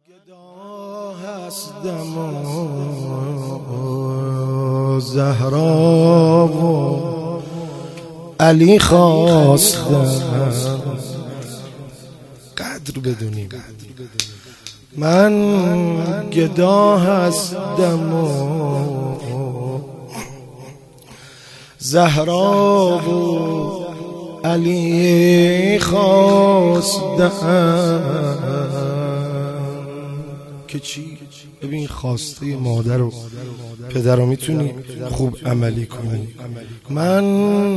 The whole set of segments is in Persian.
گدا هستم و زهرا و علی خواستم قدر بدونیم. من گدا هستم و زهرا و علی خواستم که چی؟ ببین خواسته مادر و پدر رو میتونی خوب عملی کنی. من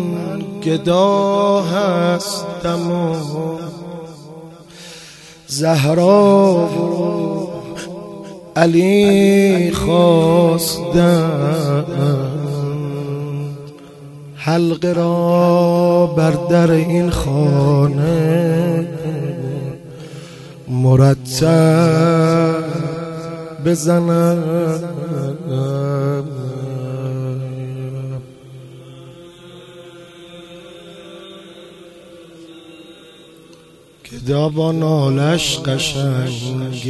گدا هستم و زهرا و علی خواستم حلقه را بر در این خانه مرتب بزنم. گدا با نالش قشنگه،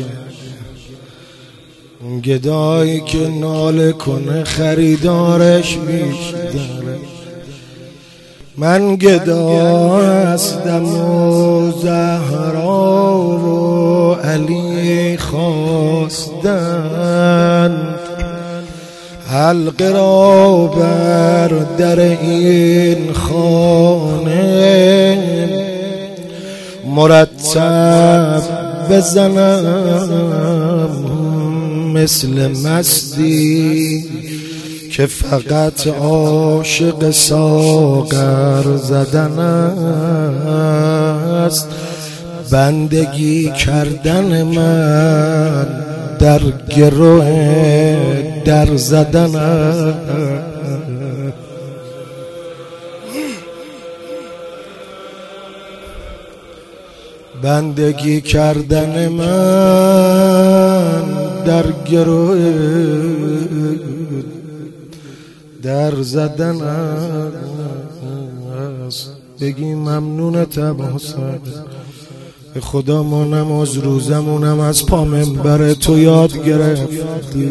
گدایی که ناله کنه خریدارش بیشتره. من گدا هستم و زهرا و علی خواستن حلقه را بر در این خانه مرتب بزنم مثل مستی که فقط عاشق ساغر زدن است. بندگی کردن من در گروه در زدن است. بندگی کردن من در گروه در زدن است. بگی ممنونتم حسین، به خدا ما نماز روزمونم از پا منبر تو یاد گرفتی.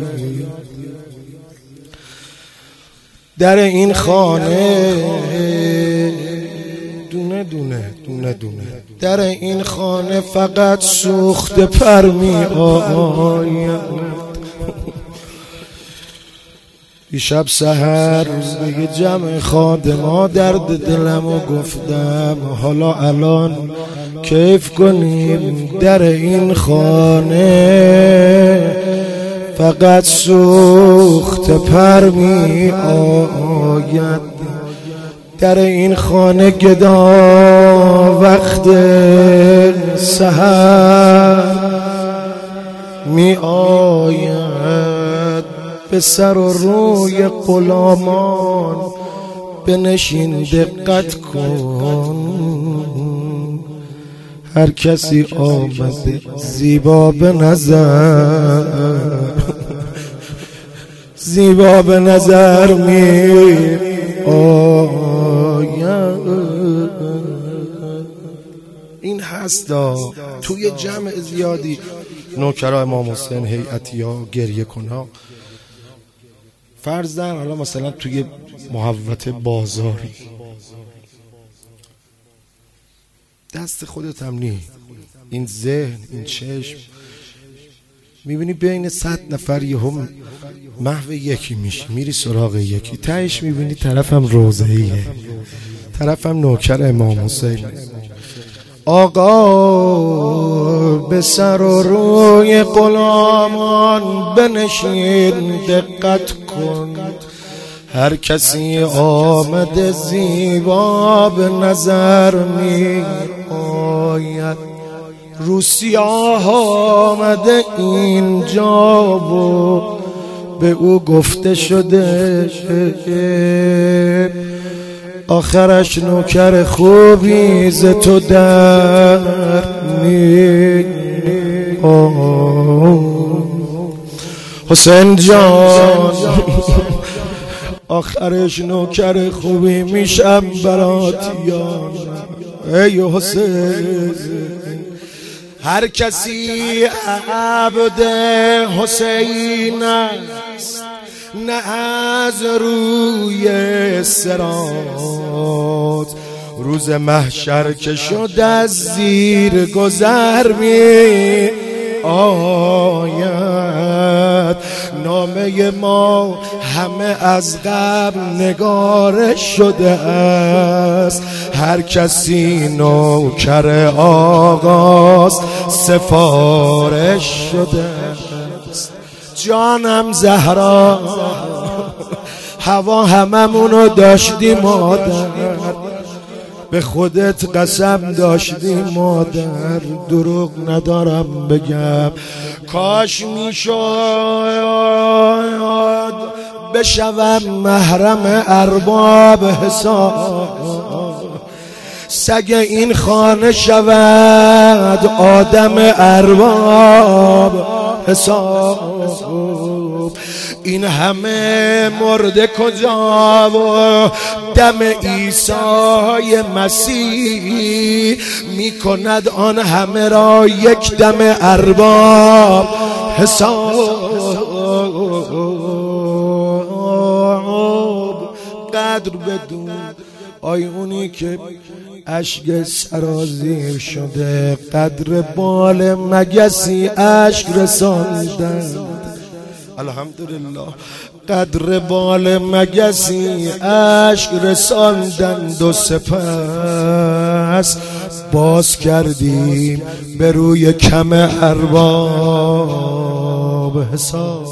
در این خانه دونه دونه دونه دونه در این خانه فقط سوخت پر می آید. دیشب سحر به یه جمع خادما درد دلمو گفتم، حالا الان کیف کنیم. در این خانه فقط سوخت پر می آید. در این خانه گدا وقت سحر می آید. به سر و روی غلامان بنشین دقت کن. هر کسی آمده زیبا به نظر، زیبا به نظر می آید. این هستا توی جمع زیادی نوکرای امام حسین هیئتی ها گریه کنها فرض در حالا مثلا توی محوطه بازاری دست خودت هم نی، این ذهن این چشم میبینی بین 100 نفر یهم محو یکی میشی، میری سراغ یکی، تهش میبینی طرفم روضه‌ایه، طرفم نوکر امام حسین. آقا به سر و روی غلامان بنشین دقت کن. هر کسی آمده زیبا به نظر می آید. روسیاه آمده اینجا و به او گفته شده آخرش نوکر خوبی ز تو در می حسین جان. آخرش نوکر خوبی میشم برات یار. ای حسین هر کسی عبد حسین است نه از روی صراط، روز محشر که شد از زیر گذر می آید. نامه ما همه از قبل نگارش شده است، هر کسی نوکر آقاست سفارش شده است. جانم زهرا هوا هممونو داشتی مادر، به خودت قسم داشتی مادر، دروغ ندارم بگم. کاش میشد بشوم محرم ارباب حساب، سگ این خانه شود آدم ارباب حساب. این همه مرده کجا و دم عیسی مسیح میکند آن همه را یک دم ارباب حساب. قدر بدون آی اونی که اشک سرازیر شده، قدر بال مگسی اشک رساندند. الحمدلله قدر بال مگسی اشک رساندند و سپس باز کردیم به روی کم ارباب حساب.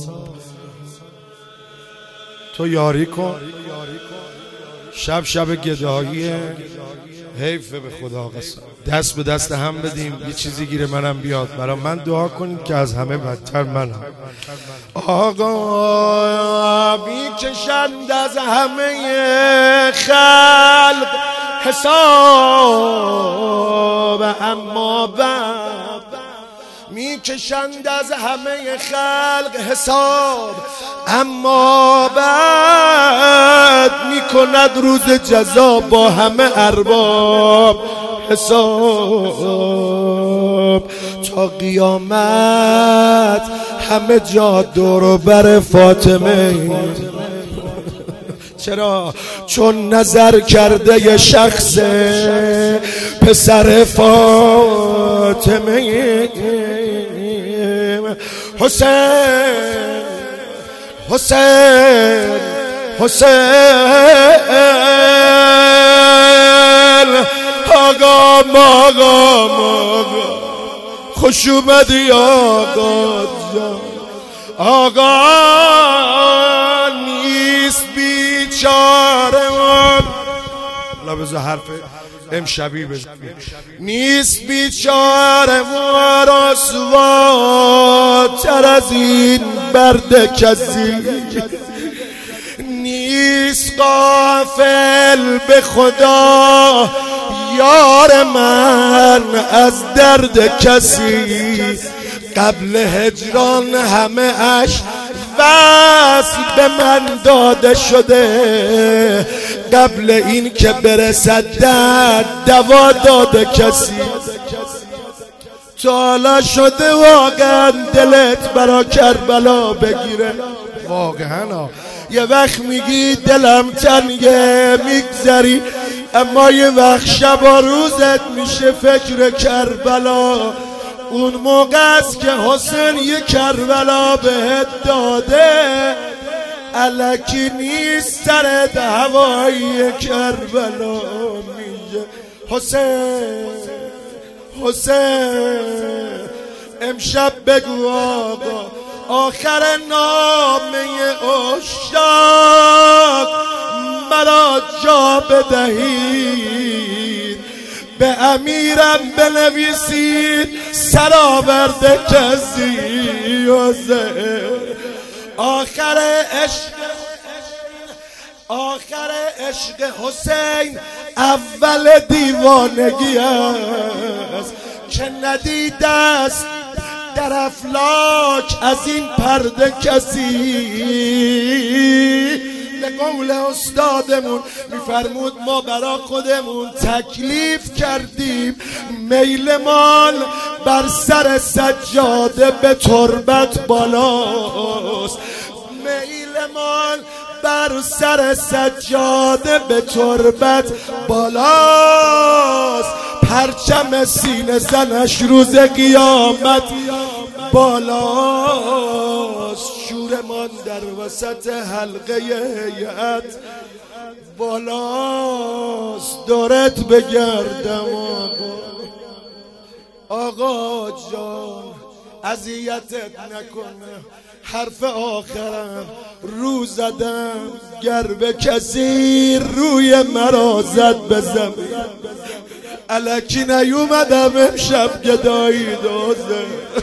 تو یاری کن، شب شب گداییه، حیفه به خدا قسم. دست به دست هم بدیم یه چیزی گیر منم بیاد، برای من دعا کنیم که از همه بدتر منم. آقا بیکشند از همه خلق حساب، اما بعد میکشند از همه خلق حساب، اما بعد میکند روز جزا با همه ارباب حساب. تا قیامت همه جا دور و بر فاطمه. چرا؟ چون نظر کرده ی شخص پسر فاطمه حسین حسین حسین. آقا ماغا خوش اومدی آقا جان. آقا نیست بیچاره من، بذار حرف امشبی بزنیم. نیست بیچاره ما رسواتر از این برد کسی، نیست غافل به خدا یار من از درد کسی. قبل هجران همه اش وصل به من داده شده، قبل این که برسد درد دوا داده کسی. تا حالا شده واقعا دلت برا کربلا بگیره؟ واقعا یه وقت میگی دلم تنگه میگذری، اما یه وقت شب و روزت میشه فکر کربلا. اون موقع است که حسین یه کربلا بهت داده، الکی نیست سرت هوای کربلا میگه حسین حسین. امشب بگو آقا آخر نامه عشاق مرا جا بدهید، به امیرم بنویسید سرآورده کسی آخر عشق حسین اول دیوانگی است که ندیده است در افلاک از این پرده کسی. قول استادمون میفرمود ما برا خودمون تکلیف کردیم میل مال بر سر سجاده به تربت بالاست. میل مال بر سر سجاده به تربت بالاست. پرچم سینه زنش روز قیامت بالاست. شورمان در وسط حلقه هیئت بالاست. دارت بگردم آقا جان اذیتت نکنه. حرف آخرم رو زدم گر به کسی روی مرا زد به زمین. الکی نیومدم امشب گدایی دوزه.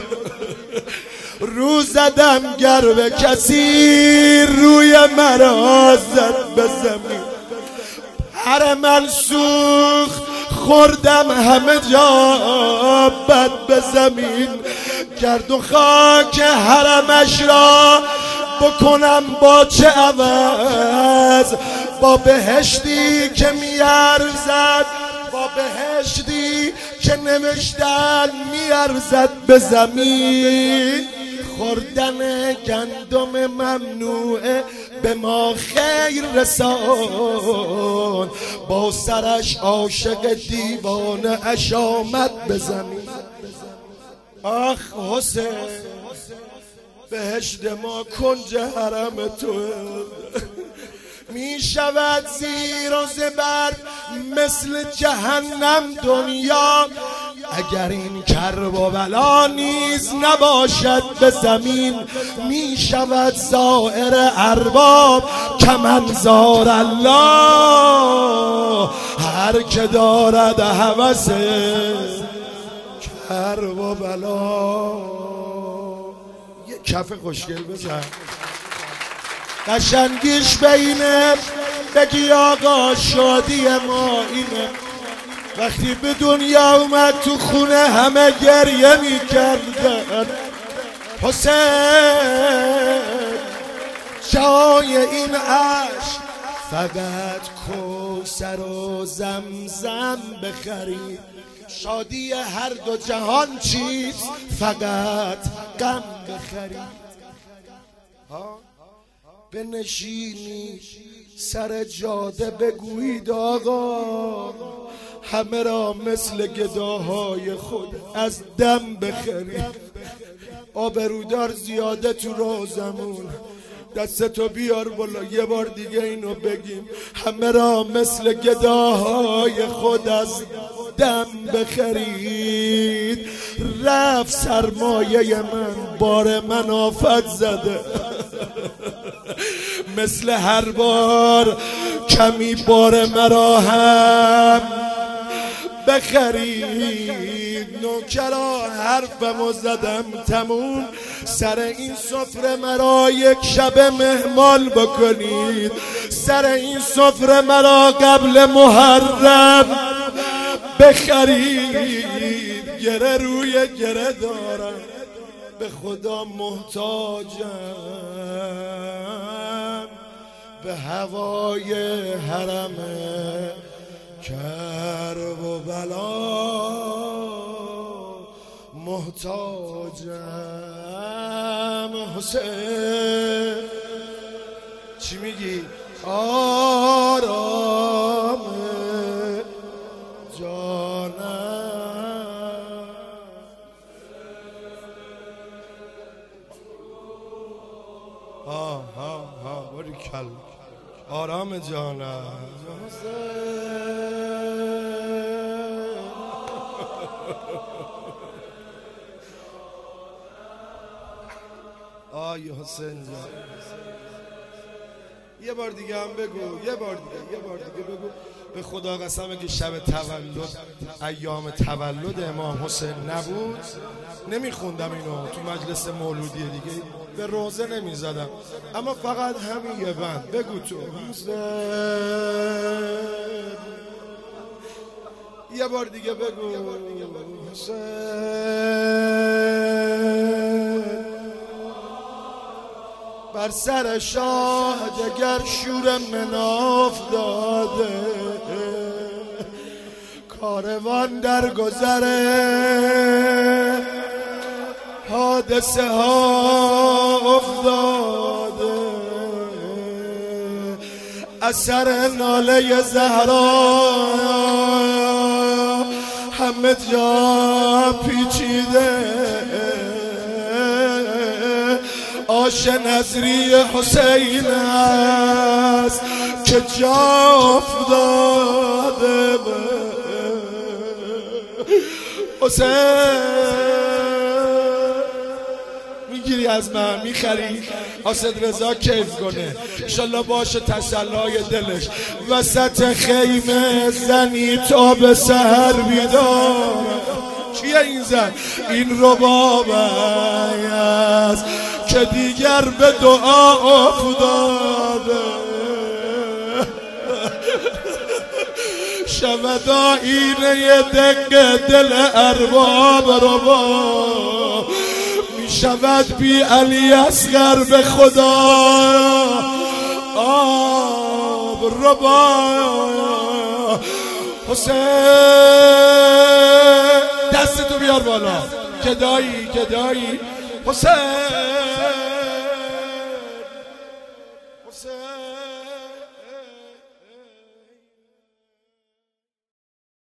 رو زدم گر به کسی روی مرا زد به زمین. هر من سوخت خوردم همه جا بد به زمین. گرد و خاک حرمش را بکنم با چه عوض. با بهشتی که میارزد با بهشتی که نوشتن میارزد به زمین. خوردن گندم ممنوعه به ما خیر رسان. با سرش عاشق دیوانه اش آمد به زمین. آخ حسین بهشت ما کنج حرم تو می شود زیر و زبر مثل جهنم دنیا. اگر این کرب و بلا نیز نباشد به زمین می شود زائر ارباب کمنزار الله. هر که دارد هوس کرب و بلا. یه کف خوشگل بزن قشنگیش بینه بگی آقا شادی ما اینه. وقتی به دنیا اومد تو خونه همه گریه میکردن. حسین جای این عشق فقط کوثر و زمزم بخرید. شادی هر دو جهان چیز فقط غم بخرید. بنشینی سر جاده بگویید آقا همه را مثل گداهای خود از دم بخرید. آبرودار زیاده تو روزمون دستتو بیار بالا یه بار دیگه اینو بگیم همه را مثل گداهای خود از دم بخرید. رفت سرمایه من بار من آفت زده. مثل هر بار کمی بار مرا هم بخرید. نوکرا حرفمو زدم تموم. سر این سفره مرا یک شب مهمان بکنید. سر این سفره مرا قبل محرم بخرید. گره روی گره دارم به خدا محتاجم. به هوای حرم کرب و بلا محتاجم. حسین چی میگی؟ آرام جانم. باریکلا آرام جانم. آی حسین جان یه بار دیگه هم بگو. یه بار دیگه بگو. به خدا قسمه که شب تولد ایام تولد امام حسین نبود نمیخوندم اینو تو مجلس مولودی دیگه به روزه نمیزدم. اما فقط همین یه بند بگو تو حسین. یه بار دیگه بگو حسین. بر سر شاه دگر شور مناف داده، کاروان در گذره حادثه ها افتاده، اثر ناله زهرا همه جا پیچیده، آش نظری حسین است که جا افتاده. حسین میگیری از من میخری آسد رضا کیف کنه انشالله باشه تسلای دلش، وسط خیمه زنی تا به سحر بیدار. چیه این زن؟ این رباب است که دیگر به دعا افتاده، شود آینه دنگ دل ارباب رباب، می شود بی علی اصغر به خدا آب رباب. حسین دستتو بیار بالا، گدایی گدایی حسین حسین.